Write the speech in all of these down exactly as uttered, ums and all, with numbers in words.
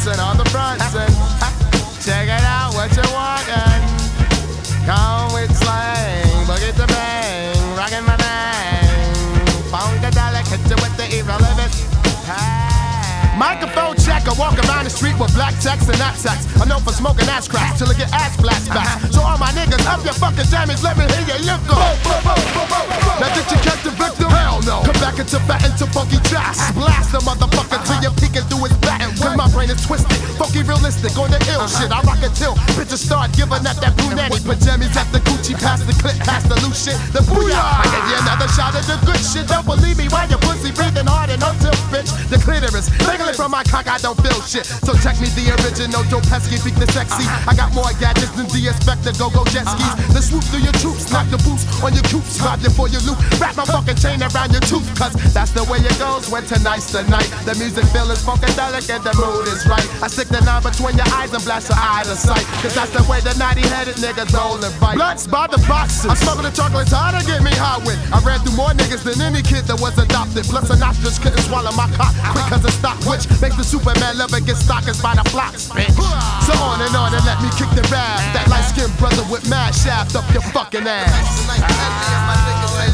and all the fronts and check it out, what you wantin'? Come with slang, boogie to bang, rockin' my bang. Funkadelic, hit you with the irrelevant. Microphone check, I walk around the street with black text and knapsacks. I know for smoking ass cracks till I get ass blast back. So all my niggas, up your fucking jammies, let me hear you lift up. Now did you catch the victim? Hell no. Come back into fat into funky tracks. Blast the motherfucker till you're peeking through his back. Cause my brain is twisted, funky realistic on the ill shit. I rock it till bitches start giving up that brunetti. Put jammies at the Gucci, past the clip, past the loose shit. The booyah! I give you another shot of the good shit. Don't believe me while your pussy breathing hard and until bitch. The clitoris, dangling from my cock, I don't feel shit. So check me the original, Joe Pesky, beat the sexy. I got more gadgets than the inspector, go-go jet skis. The swoop through your troops, knock the boots on your coops. Rob you for your loot, wrap my fucking chain around your tooth. Cause that's the way it goes when tonight's the night. The music feel is funkadelic and the mood is right. I stick the nine between your eyes and blast your eye to sight. Cause that's the way the naughty-headed niggas roll and fight. Blunts by the boxes, I'm smoking the chocolates hard to get me high with. I ran through more niggas than any kid that was adopted. Plus an ostrich couldn't swallow my cock quick cause it stopped. Which makes the Superman lover get stalkers by the flocks, bitch. So on and on and let me kick the rap. That light-skinned brother with mad shaft up your fucking ass.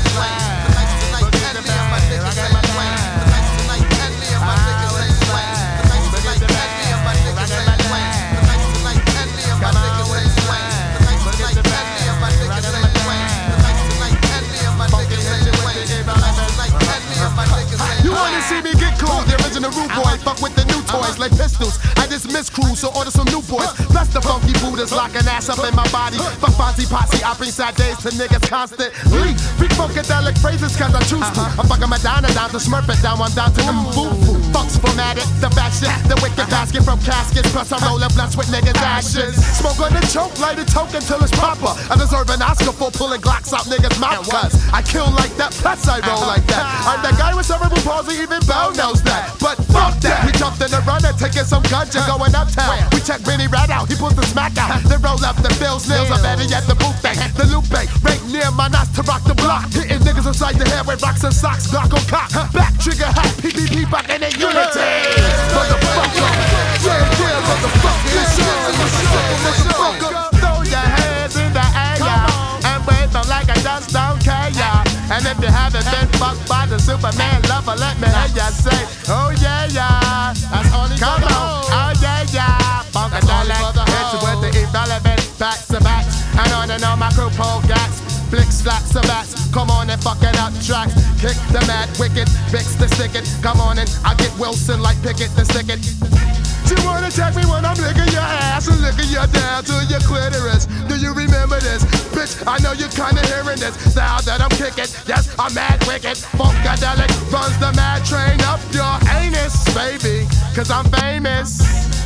You wanna see me get cool? The original rude boy, fuck with the new toys like pistols. I just miss crews, so order some new boys. Plus the funky Buddhas locking ass up in my body. Fuck Fonzie Posse, I bring sad days to niggas constantly. Freak funkadelic phrases cause I choose to. I'm fucking Madonna down to Smurf it down, I'm down to them foo-foo. Fucks formatted, the bad shit, the wicked basket from caskets. Plus I'm rolling blunts with niggas' ashes. Smoke on the choke, light a toke until it's proper. I deserve an Oscar for pulling Glocks out niggas' mouth cuz I kill like that, plus I roll like that. I'm the guy with cerebral palsy, even Bell knows that. But fuck that, we jumped in the runner, taking some ganja, going uptown. We check Benny Rat out, he pulls the smack out. Then roll up the Bills, nails are better yet the boot thing. The Lupe, right near my knots to rock the block. Hitting niggas inside the head with rocks and socks, Glock on cock. Back trigger hot, P P P back in the unity. Motherfucker, yeah, yeah, motherfucker, it's on, motherfucker. Throw your hands in the air, y'all, and wave them like I just don't care, y'all. And if you haven't been fucked by the Superman lover, let me hear ya say, oh yeah, yeah. That's only Come on, oh yeah, yeah. Funkadelic, hit you with the irrelevant backs to backs. And on and on my crew pull gas. Flick slaps the bats, come on and fucking up tracks. Kick the mad wicked, fix the stick it. Come on and I get Wilson like Pickett the stick it. You wanna check me when I'm licking your ass and licking you down to your clitoris. Do you remember this? Bitch, I know you're kinda hearing this style that I'm kicking. Yes, I'm mad wicked. Funkadelic runs the mad train up your anus, baby. Cause I'm famous.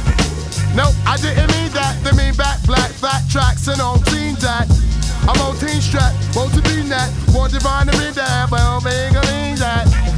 Nope, I didn't mean that. They mean back, black, fat tracks and on teen that. I'm on teen strap, want to be that. Want divine to be that, but I'm big, I mean that.